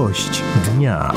Gość dnia.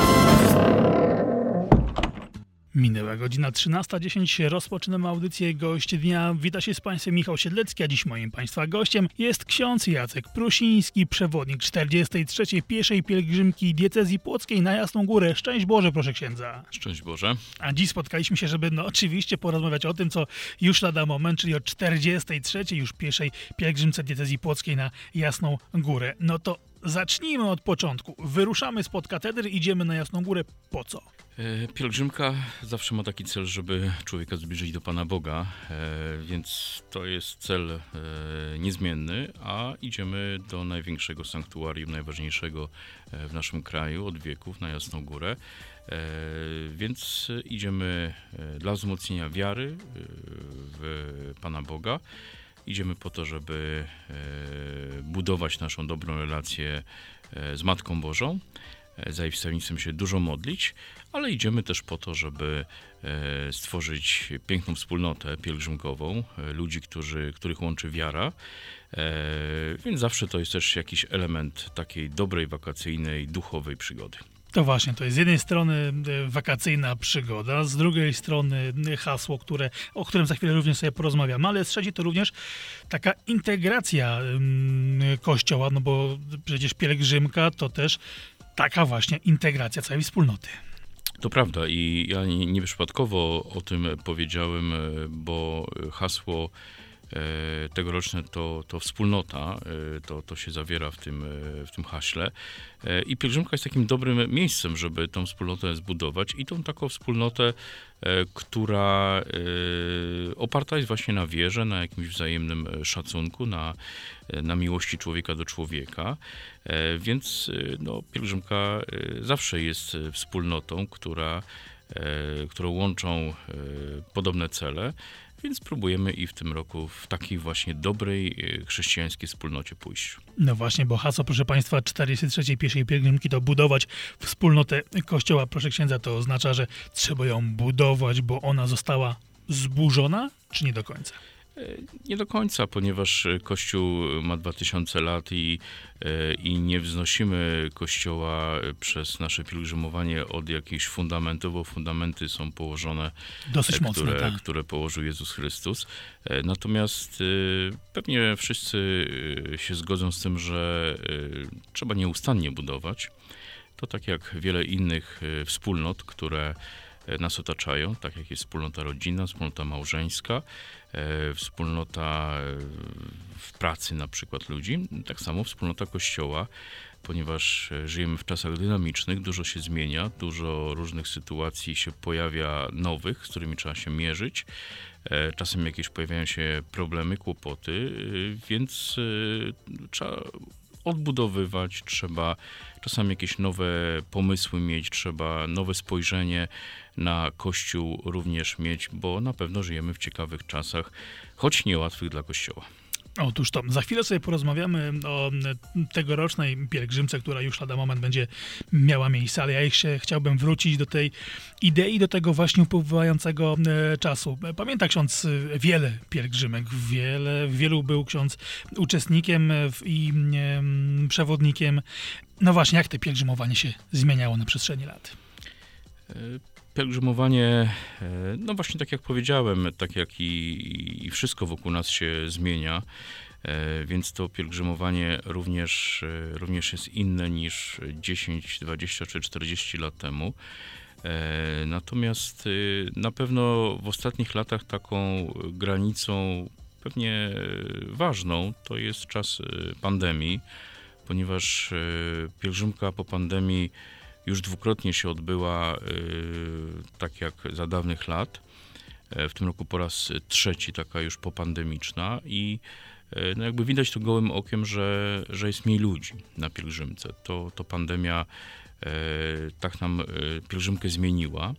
Minęła godzina 13:10. Rozpoczynamy audycję Gość Dnia. Wita się z Państwem Michał Siedlecki, a dziś moim Państwa gościem jest ksiądz Jacek Prusiński, przewodnik 43. pieszej pielgrzymki diecezji płockiej na Jasną Górę. Szczęść Boże, proszę księdza. Szczęść Boże. A dziś spotkaliśmy się, żeby oczywiście porozmawiać o tym, co już lada moment, czyli o 43. już pieszej pielgrzymce diecezji płockiej na Jasną Górę. No to zacznijmy od początku. Wyruszamy spod katedry, idziemy na Jasną Górę. Po co? Pielgrzymka zawsze ma taki cel, żeby człowieka zbliżyć do Pana Boga, więc to jest cel niezmienny, a idziemy do największego sanktuarium, najważniejszego w naszym kraju od wieków, na Jasną Górę, więc idziemy dla wzmocnienia wiary w Pana Boga. Idziemy po to, żeby budować naszą dobrą relację z Matką Bożą, za jej wstawiennictwem się dużo modlić, ale idziemy też po to, żeby stworzyć piękną wspólnotę pielgrzymkową, ludzi, których łączy wiara, więc zawsze to jest też jakiś element takiej dobrej, wakacyjnej, duchowej przygody. To właśnie, to jest z jednej strony wakacyjna przygoda, z drugiej strony hasło, o którym za chwilę również sobie porozmawiamy, ale z trzeciej to również taka integracja Kościoła, no bo przecież pielgrzymka to też taka właśnie integracja całej wspólnoty. To prawda i ja nieprzypadkowo o tym powiedziałem, bo hasło tegoroczne to wspólnota, to się zawiera w tym haśle i pielgrzymka jest takim dobrym miejscem, żeby tą wspólnotę zbudować i tą taką wspólnotę, która oparta jest właśnie na wierze, na jakimś wzajemnym szacunku, na miłości człowieka do człowieka, więc pielgrzymka zawsze jest wspólnotą, którą łączą podobne cele. Więc próbujemy i w tym roku w takiej właśnie dobrej chrześcijańskiej wspólnocie pójść. No właśnie, bo hasło, proszę Państwa, 43. pieszej pielgrzymki to budować wspólnotę Kościoła. Proszę księdza, to oznacza, że trzeba ją budować, bo ona została zburzona, czy nie do końca? Nie do końca, ponieważ Kościół ma 2000 lat i nie wznosimy Kościoła przez nasze pielgrzymowanie od jakichś fundamentów, bo fundamenty są położone, dosyć mocne, tak, które położył Jezus Chrystus. Natomiast pewnie wszyscy się zgodzą z tym, że trzeba nieustannie budować. To tak jak wiele innych wspólnot, które nas otaczają, tak jak jest wspólnota rodzinna, wspólnota małżeńska, wspólnota w pracy na przykład ludzi, tak samo wspólnota Kościoła, ponieważ żyjemy w czasach dynamicznych, dużo się zmienia, dużo różnych sytuacji się pojawia nowych, z którymi trzeba się mierzyć. Czasem jakieś pojawiają się problemy, kłopoty, więc trzeba odbudowywać, trzeba czasami jakieś nowe pomysły mieć, trzeba nowe spojrzenie na Kościół również mieć, bo na pewno żyjemy w ciekawych czasach, choć niełatwych dla Kościoła. Otóż to, za chwilę sobie porozmawiamy o tegorocznej pielgrzymce, która już lada moment będzie miała miejsce, ale ja jeszcze chciałbym wrócić do tej idei, do tego właśnie upływającego czasu. Pamięta ksiądz wiele pielgrzymek, w wielu był ksiądz uczestnikiem i przewodnikiem. No właśnie, jak to pielgrzymowanie się zmieniało na przestrzeni lat? Pielgrzymowanie, no właśnie tak jak powiedziałem, tak jak i wszystko wokół nas się zmienia, więc to pielgrzymowanie również jest inne niż 10, 20 czy 40 lat temu. Natomiast na pewno w ostatnich latach taką granicą pewnie ważną to jest czas pandemii, ponieważ pielgrzymka po pandemii już dwukrotnie się odbyła, tak jak za dawnych lat. W tym roku po raz trzeci, taka już popandemiczna i jakby widać to gołym okiem, że jest mniej ludzi na pielgrzymce. To pandemia tak nam pielgrzymkę zmieniła.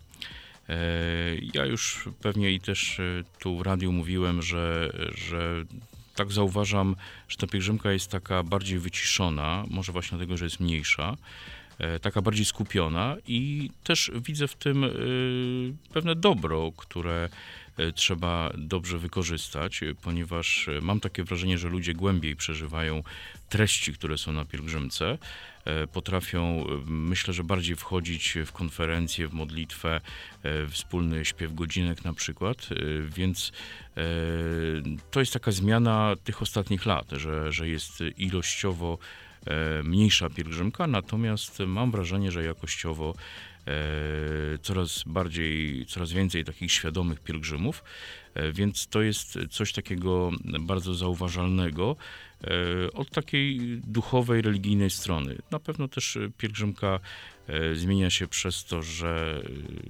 Ja już pewnie i też tu w radiu mówiłem, że tak zauważam, że ta pielgrzymka jest taka bardziej wyciszona, może właśnie dlatego, że jest mniejsza. taka bardziej skupiona i też widzę w tym pewne dobro, które trzeba dobrze wykorzystać, ponieważ mam takie wrażenie, że ludzie głębiej przeżywają treści, które są na pielgrzymce, potrafią, myślę, że bardziej wchodzić w konferencję, w modlitwę, wspólny śpiew godzinek na przykład, więc to jest taka zmiana tych ostatnich lat, że jest ilościowo mniejsza pielgrzymka, natomiast mam wrażenie, że jakościowo coraz więcej takich świadomych pielgrzymów, więc to jest coś takiego bardzo zauważalnego od takiej duchowej, religijnej strony. Na pewno też pielgrzymka zmienia się przez to, że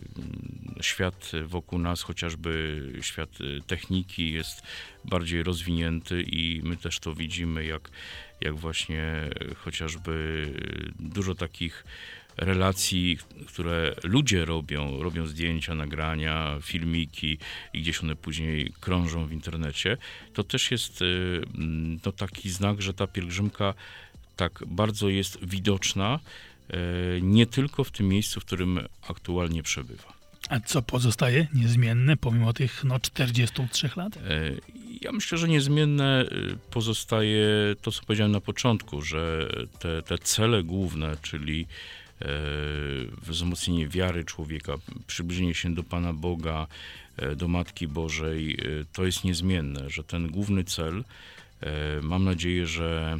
świat wokół nas, chociażby świat techniki jest bardziej rozwinięty i my też to widzimy, jak właśnie chociażby dużo takich relacji, które ludzie robią zdjęcia, nagrania, filmiki i gdzieś one później krążą w internecie, to też jest taki znak, że ta pielgrzymka tak bardzo jest widoczna, nie tylko w tym miejscu, w którym aktualnie przebywa. A co pozostaje niezmienne pomimo tych 43 lat? Ja myślę, że niezmienne pozostaje to, co powiedziałem na początku, że te cele główne, czyli wzmocnienie wiary człowieka, przybliżenie się do Pana Boga, do Matki Bożej, to jest niezmienne, że ten główny cel, mam nadzieję, że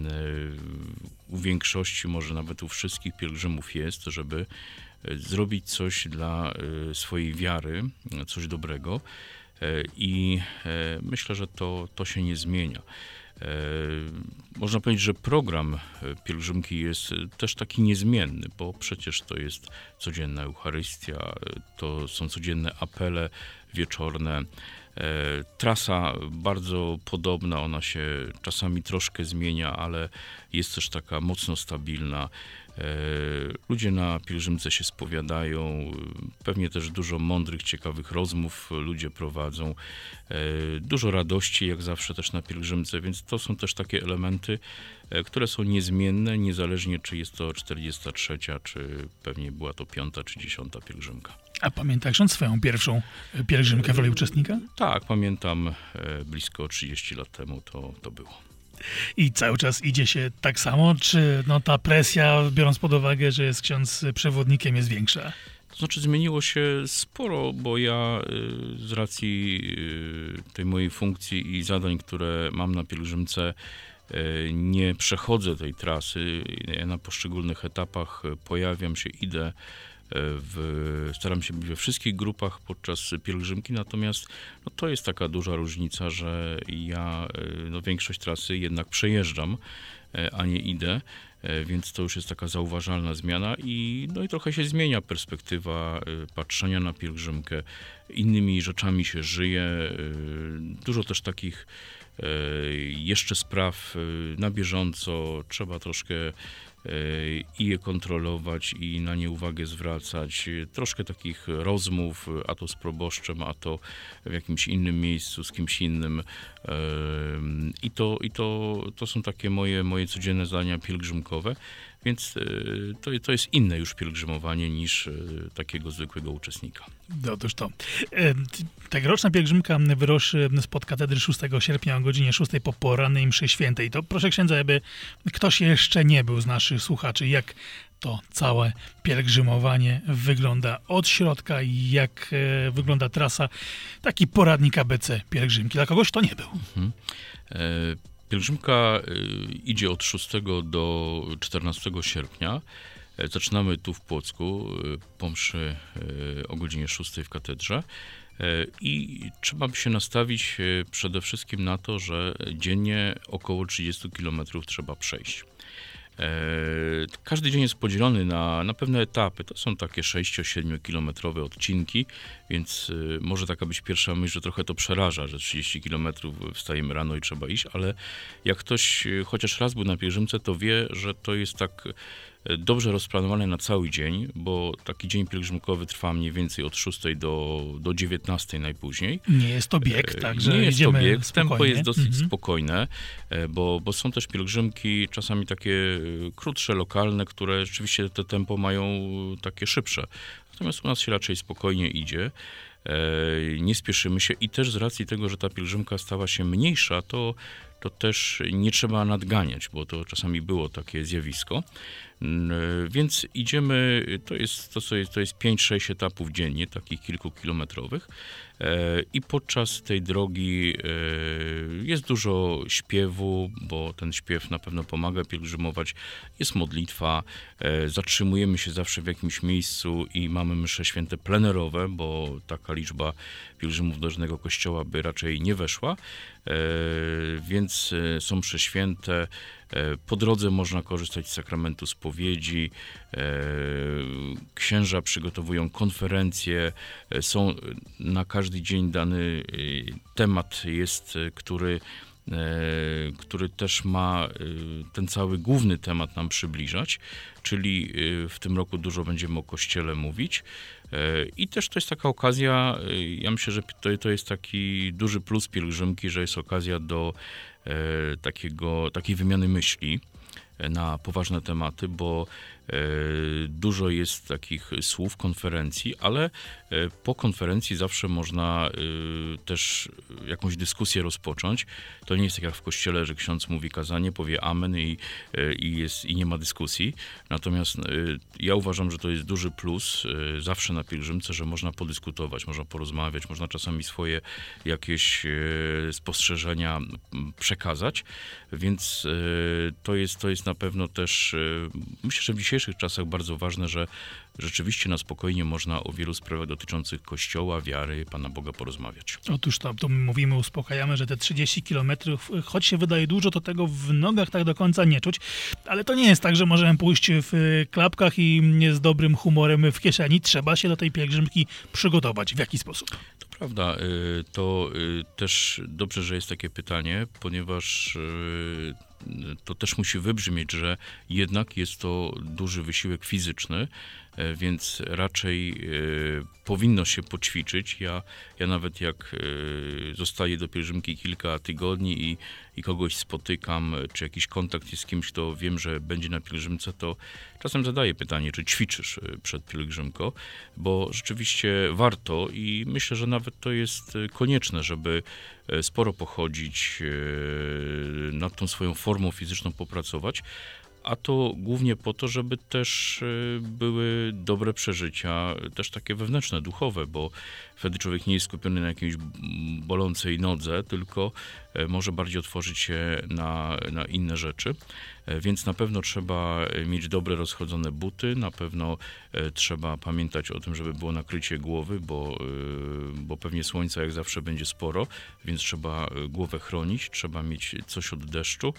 u większości, może nawet u wszystkich pielgrzymów jest, żeby zrobić coś dla swojej wiary, coś dobrego i myślę, że to się nie zmienia. Można powiedzieć, że program pielgrzymki jest też taki niezmienny, bo przecież to jest codzienna Eucharystia, to są codzienne apele wieczorne. Trasa bardzo podobna, ona się czasami troszkę zmienia, ale jest też taka mocno stabilna. Ludzie na pielgrzymce się spowiadają, pewnie też dużo mądrych, ciekawych rozmów ludzie prowadzą, dużo radości jak zawsze też na pielgrzymce, więc to są też takie elementy, które są niezmienne, niezależnie czy jest to 43, czy pewnie była to 5. czy 10. pielgrzymka. A pamiętasz swoją pierwszą pielgrzymkę w roli uczestnika? Tak, pamiętam, blisko 30 lat temu to było. I cały czas idzie się tak samo, czy ta presja, biorąc pod uwagę, że jest ksiądz przewodnikiem, jest większa? To znaczy zmieniło się sporo, bo ja z racji tej mojej funkcji i zadań, które mam na pielgrzymce, nie przechodzę tej trasy. Ja na poszczególnych etapach pojawiam się, idę, staram się być we wszystkich grupach podczas pielgrzymki, natomiast to jest taka duża różnica, że ja większość trasy jednak przejeżdżam, a nie idę, więc to już jest taka zauważalna zmiana i trochę się zmienia perspektywa patrzenia na pielgrzymkę. Innymi rzeczami się żyje, dużo też takich jeszcze spraw na bieżąco, trzeba troszkę i je kontrolować i na nie uwagę zwracać. Troszkę takich rozmów, a to z proboszczem, a to w jakimś innym miejscu, z kimś innym. I to są takie moje codzienne zadania pielgrzymkowe, więc to jest inne już pielgrzymowanie niż takiego zwykłego uczestnika. Otóż to. Tegoroczna pielgrzymka wyruszy spod katedry 6 sierpnia o godzinie 6 po porannej mszy świętej. To proszę księdza, aby ktoś jeszcze nie był z naszych słuchaczy, jak to całe pielgrzymowanie wygląda od środka i jak wygląda trasa, taki poradnik ABC pielgrzymki. Dla kogoś, kto nie był. Pielgrzymka idzie od 6 do 14 sierpnia. Zaczynamy tu w Płocku, po mszy o godzinie 6 w katedrze i trzeba by się nastawić przede wszystkim na to, że dziennie około 30 km trzeba przejść. Każdy dzień jest podzielony na pewne etapy. To są takie 6-7 kilometrowe odcinki, więc może taka być pierwsza myśl, że trochę to przeraża, że 30 kilometrów wstajemy rano i trzeba iść, ale jak ktoś chociaż raz był na pielgrzymce, to wie, że to jest tak dobrze rozplanowane na cały dzień, bo taki dzień pielgrzymkowy trwa mniej więcej od 6 do 19 najpóźniej. Nie jest to bieg, także nie jest to bieg, spokojnie. tempo jest dosyć spokojne, bo są też pielgrzymki czasami takie krótsze, lokalne, które rzeczywiście to tempo mają takie szybsze. Natomiast u nas się raczej spokojnie idzie. Nie spieszymy się i też z racji tego, że ta pielgrzymka stała się mniejsza, to też nie trzeba nadganiać, bo to czasami było takie zjawisko. Więc idziemy, to jest 5-6 etapów dziennie, takich kilkukilometrowych. I podczas tej drogi jest dużo śpiewu, bo ten śpiew na pewno pomaga pielgrzymować. Jest modlitwa, zatrzymujemy się zawsze w jakimś miejscu i mamy msze święte plenerowe, bo taka liczba pielgrzymów do żadnego kościoła by raczej nie weszła. Więc są msze święte. Po drodze można korzystać z sakramentu spowiedzi. Księża przygotowują konferencje. Są na każdy dzień dany temat jest, który też ma ten cały główny temat nam przybliżać, czyli w tym roku dużo będziemy o Kościele mówić. I też to jest taka okazja, ja myślę, że to jest taki duży plus pielgrzymki, że jest okazja do takiej wymiany myśli na poważne tematy, bo dużo jest takich słów, konferencji, ale po konferencji zawsze można też jakąś dyskusję rozpocząć. To nie jest tak jak w kościele, że ksiądz mówi kazanie, powie amen i nie ma dyskusji. Natomiast ja uważam, że to jest duży plus zawsze na pielgrzymce, że można podyskutować, można porozmawiać, można czasami swoje jakieś spostrzeżenia przekazać, więc to jest na pewno też, myślę, że w dzisiejszych czasach bardzo ważne, że rzeczywiście na spokojnie można o wielu sprawach dotyczących Kościoła, wiary, Pana Boga porozmawiać. Otóż to mówimy, uspokajamy, że te 30 kilometrów, choć się wydaje dużo, to tego w nogach tak do końca nie czuć, ale to nie jest tak, że możemy pójść w klapkach i z dobrym humorem w kieszeni. Trzeba się do tej pielgrzymki przygotować. W jaki sposób? To prawda. To też dobrze, że jest takie pytanie, ponieważ to też musi wybrzmieć, że jednak jest to duży wysiłek fizyczny, więc raczej powinno się poćwiczyć. Ja nawet jak zostaję do pielgrzymki kilka tygodni i kogoś spotykam, czy jakiś kontakt jest z kimś, kto wiem, że będzie na pielgrzymce, to czasem zadaję pytanie, czy ćwiczysz przed pielgrzymką, bo rzeczywiście warto i myślę, że nawet to jest konieczne, żeby sporo pochodzić, nad tą swoją formą fizyczną popracować, a to głównie po to, żeby też były dobre przeżycia, też takie wewnętrzne, duchowe, bo wtedy człowiek nie jest skupiony na jakiejś bolącej nodze, tylko może bardziej otworzyć się na inne rzeczy. Więc na pewno trzeba mieć dobre, rozchodzone buty, na pewno trzeba pamiętać o tym, żeby było nakrycie głowy, bo pewnie słońca jak zawsze będzie sporo, więc trzeba głowę chronić, trzeba mieć coś od deszczu.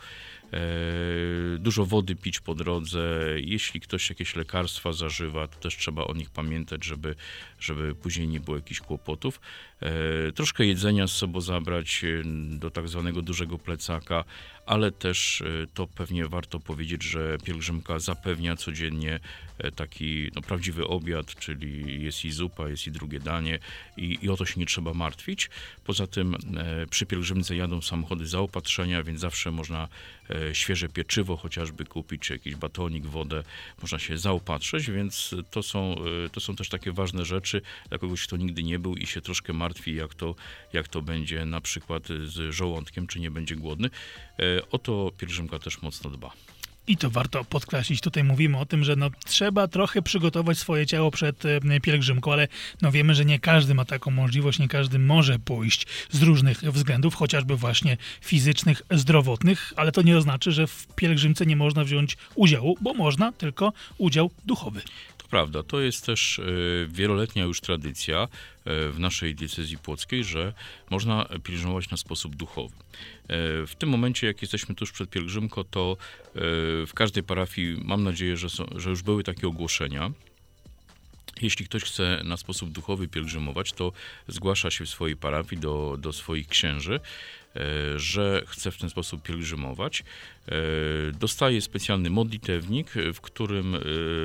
Dużo wody pić po drodze. Jeśli ktoś jakieś lekarstwa zażywa, to też trzeba o nich pamiętać, żeby później nie było jakichś kłopotów. Troszkę jedzenia z sobą zabrać do tak zwanego dużego plecaka, ale też to pewnie warto powiedzieć, że pielgrzymka zapewnia codziennie taki prawdziwy obiad, czyli jest i zupa, jest i drugie danie i o to się nie trzeba martwić. Poza tym przy pielgrzymce jadą samochody zaopatrzenia, więc zawsze można świeże pieczywo chociażby kupić, czy jakiś batonik, wodę, można się zaopatrzyć, więc to są też takie ważne rzeczy dla kogoś, kto nigdy nie był i się troszkę martwi, jak to będzie na przykład z żołądkiem, czy nie będzie głodny. O to pielgrzymka też mocno dba. I to warto podkreślić. Tutaj mówimy o tym, że trzeba trochę przygotować swoje ciało przed pielgrzymką, ale wiemy, że nie każdy ma taką możliwość, nie każdy może pójść z różnych względów, chociażby właśnie fizycznych, zdrowotnych, ale to nie oznacza, że w pielgrzymce nie można wziąć udziału, bo można, tylko udział duchowy. To prawda, to jest też wieloletnia już tradycja w naszej diecezji płockiej, że można pielgrzymować na sposób duchowy. W tym momencie, jak jesteśmy tuż przed pielgrzymką, to w każdej parafii mam nadzieję, że już były takie ogłoszenia. Jeśli ktoś chce na sposób duchowy pielgrzymować, to zgłasza się w swojej parafii do swoich księży, że chce w ten sposób pielgrzymować. Dostaje specjalny modlitewnik, w którym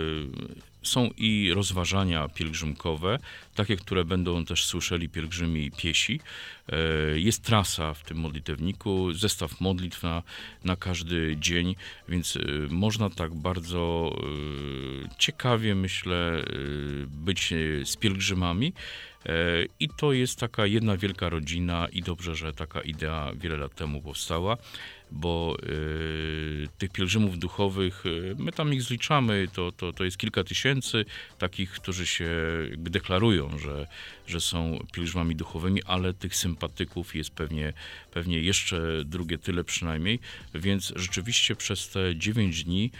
są i rozważania pielgrzymkowe, takie, które będą też słyszeli pielgrzymi piesi. Jest trasa w tym modlitewniku, zestaw modlitw na każdy dzień, więc można tak bardzo ciekawie, myślę, być z pielgrzymami. I to jest taka jedna wielka rodzina i dobrze, że taka idea wiele lat temu powstała, bo tych pielgrzymów duchowych, my tam ich zliczamy, to jest kilka tysięcy takich, którzy się jakby deklarują, że są pielgrzymami duchowymi, ale tych sympatyków jest pewnie jeszcze drugie tyle przynajmniej, więc rzeczywiście przez te 9 dni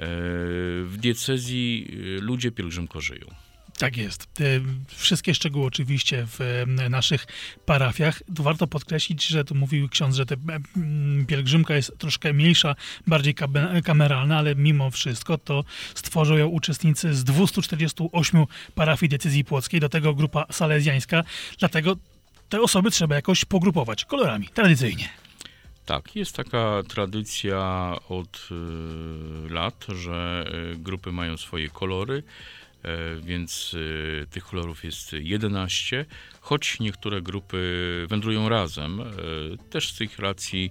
w diecezji ludzie pielgrzymko żyją. Tak jest. Wszystkie szczegóły oczywiście w naszych parafiach. Tu warto podkreślić, że tu mówił ksiądz, że ta pielgrzymka jest troszkę mniejsza, bardziej kameralna, ale mimo wszystko to stworzył ją uczestnicy z 248 parafii diecezji płockiej, do tego grupa salezjańska. Dlatego te osoby trzeba jakoś pogrupować kolorami, tradycyjnie. Tak, jest taka tradycja od lat, że grupy mają swoje kolory, więc tych kolorów jest 11, choć niektóre grupy wędrują razem, też z tych racji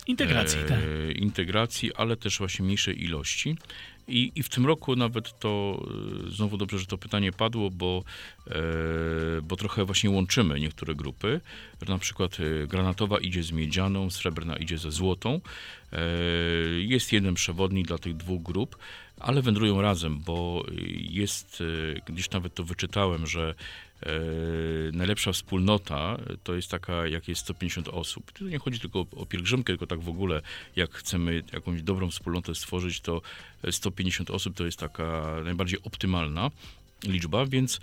integracji, ale też właśnie mniejszej ilości. I w tym roku nawet to, znowu dobrze, że to pytanie padło, bo trochę właśnie łączymy niektóre grupy. Na przykład granatowa idzie z miedzianą, srebrna idzie ze złotą. Jest jeden przewodnik dla tych dwóch grup, ale wędrują razem, bo jest, gdzieś nawet to wyczytałem, że najlepsza wspólnota to jest taka, jak jest 150 osób. Tu nie chodzi tylko o pielgrzymkę, tylko tak w ogóle, jak chcemy jakąś dobrą wspólnotę stworzyć, to 150 osób to jest taka najbardziej optymalna liczba, więc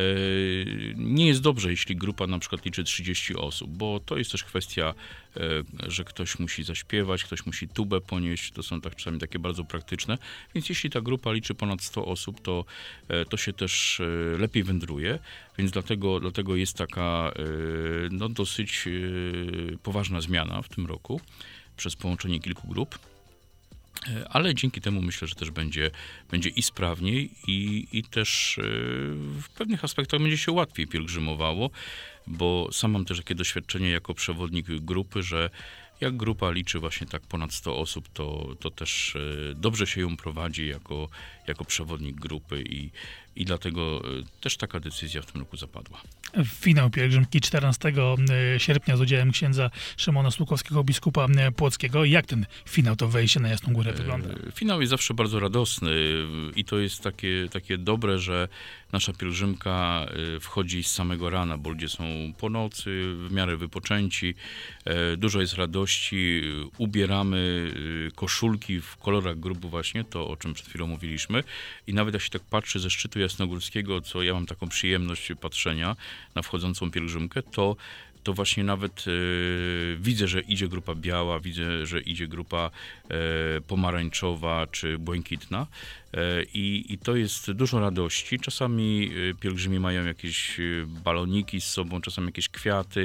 nie jest dobrze, jeśli grupa na przykład liczy 30 osób, bo to jest też kwestia, że ktoś musi zaśpiewać, ktoś musi tubę ponieść, to są tak czasami takie bardzo praktyczne, więc jeśli ta grupa liczy ponad 100 osób, to się też lepiej wędruje, więc dlatego jest taka no, dosyć poważna zmiana w tym roku przez połączenie kilku grup. Ale dzięki temu myślę, że też będzie i sprawniej i też w pewnych aspektach będzie się łatwiej pielgrzymowało, bo sam mam też takie doświadczenie jako przewodnik grupy, że jak grupa liczy właśnie tak ponad 100 osób, to też dobrze się ją prowadzi jako przewodnik grupy i dlatego też taka decyzja w tym roku zapadła. Finał pielgrzymki 14 sierpnia z udziałem księdza Szymona Słukowskiego, biskupa płockiego. Jak ten finał, to wejście na Jasną Górę wygląda? Finał jest zawsze bardzo radosny i to jest takie dobre, że nasza pielgrzymka wchodzi z samego rana, bo ludzie są po nocy, w miarę wypoczęci, dużo jest radości, ubieramy koszulki w kolorach grupu właśnie, to o czym przed chwilą mówiliśmy i nawet jak się tak patrzy ze szczytu jasnogórskiego, co ja mam taką przyjemność patrzenia na wchodzącą pielgrzymkę, to właśnie nawet widzę, że idzie grupa biała, widzę, że idzie grupa pomarańczowa czy błękitna i to jest dużo radości. Czasami pielgrzymi mają jakieś baloniki z sobą, czasami jakieś kwiaty.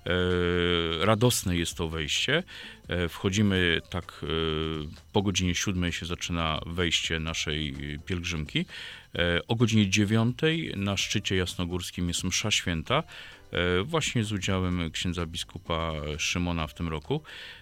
Radosne jest to wejście. Wchodzimy tak, po godzinie 7 się zaczyna wejście naszej pielgrzymki. O godzinie 9 na szczycie jasnogórskim jest msza święta, właśnie z udziałem księdza biskupa Szymona w tym roku.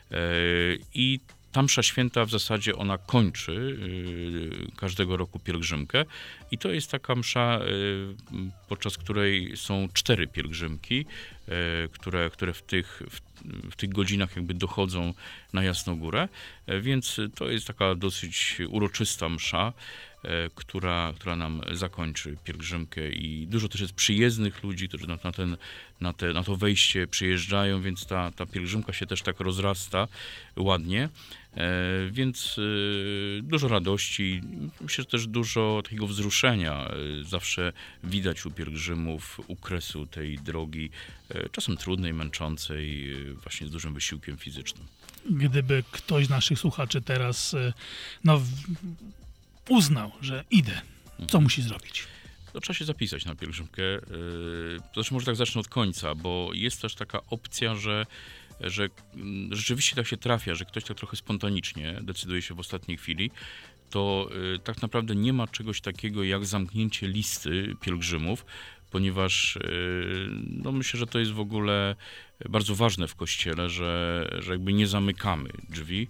I ta msza święta w zasadzie ona kończy każdego roku pielgrzymkę i to jest taka msza, podczas której są 4 pielgrzymki, które w tych godzinach jakby dochodzą na Jasną Górę, więc to jest taka dosyć uroczysta msza, która nam zakończy pielgrzymkę i dużo też jest przyjezdnych ludzi, którzy na to wejście przyjeżdżają, więc ta pielgrzymka się też tak rozrasta ładnie, więc dużo radości, myślę, że też dużo takiego wzruszenia zawsze widać u pielgrzymów, u kresu tej drogi, czasem trudnej, męczącej, właśnie z dużym wysiłkiem fizycznym. Gdyby ktoś z naszych słuchaczy teraz uznał, że idę, co musi zrobić? to trzeba się zapisać na pielgrzymkę. Zresztą może tak zacznę od końca, bo jest też taka opcja, że rzeczywiście tak się trafia, że ktoś tak trochę spontanicznie decyduje się w ostatniej chwili, to tak naprawdę nie ma czegoś takiego jak zamknięcie listy pielgrzymów, ponieważ no myślę, że to jest w ogóle bardzo ważne w Kościele, że jakby nie zamykamy drzwi,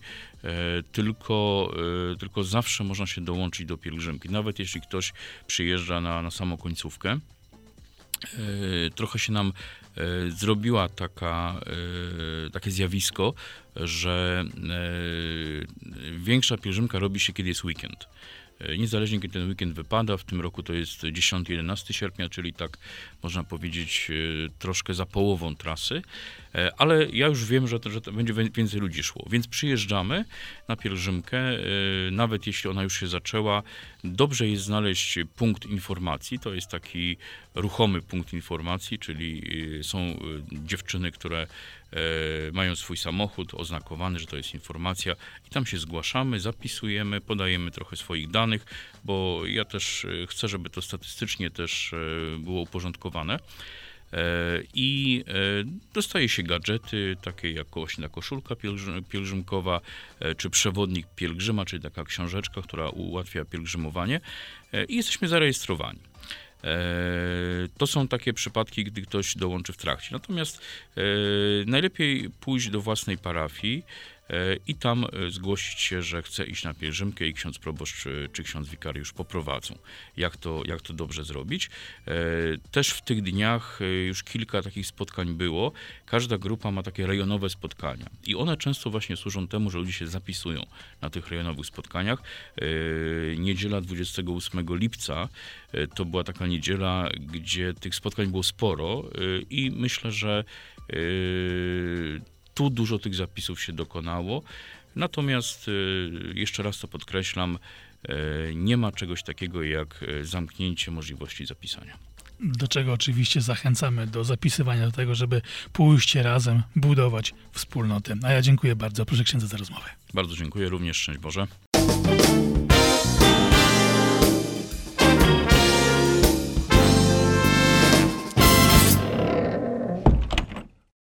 tylko zawsze można się dołączyć do pielgrzymki. Nawet jeśli ktoś przyjeżdża na samą końcówkę. Trochę się nam zrobiła takie zjawisko, że większa pielgrzymka robi się, kiedy jest weekend. Niezależnie kiedy ten weekend wypada, w tym roku to jest 10-11 sierpnia, czyli tak można powiedzieć troszkę za połową trasy, ale ja już wiem, że to będzie więcej ludzi szło, więc przyjeżdżamy na pielgrzymkę, nawet jeśli ona już się zaczęła, dobrze jest znaleźć punkt informacji, to jest taki ruchomy punkt informacji, czyli są dziewczyny, które mają swój samochód oznakowany, że to jest informacja i tam się zgłaszamy, zapisujemy, podajemy trochę swoich danych, bo ja też chcę, żeby to statystycznie też było uporządkowane. I dostaje się gadżety, takie jak właśnie koszulka pielgrzymkowa, czy przewodnik pielgrzyma, czyli taka książeczka, która ułatwia pielgrzymowanie i jesteśmy zarejestrowani. To są takie przypadki, gdy ktoś dołączy w trakcie. Natomiast najlepiej pójść do własnej parafii i tam zgłosić się, że chce iść na pielgrzymkę i ksiądz proboszcz czy ksiądz wikariusz poprowadzą. Jak to dobrze zrobić. Też w tych dniach już kilka takich spotkań było. Każda grupa ma takie rejonowe spotkania i one często właśnie służą temu, że ludzie się zapisują na tych rejonowych spotkaniach. Niedziela 28 lipca to była taka niedziela, gdzie tych spotkań było sporo i myślę, że tu dużo tych zapisów się dokonało. Natomiast jeszcze raz to podkreślam, nie ma czegoś takiego jak zamknięcie możliwości zapisania. Do czego oczywiście zachęcamy do zapisywania do tego, żeby pójście razem, budować wspólnotę. A ja dziękuję bardzo. Proszę księdza za rozmowę. Bardzo dziękuję, również szczęść Boże.